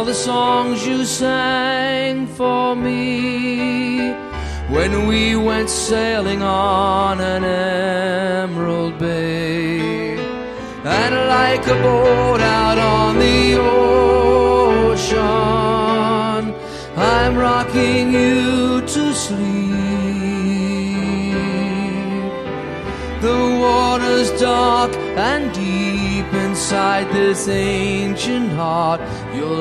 all the songs you sang for me when we went sailing on an emerald bay. And like a boat out on the ocean, I'm rocking you to sleep. The water's dark and deep inside this ancient heart. You'll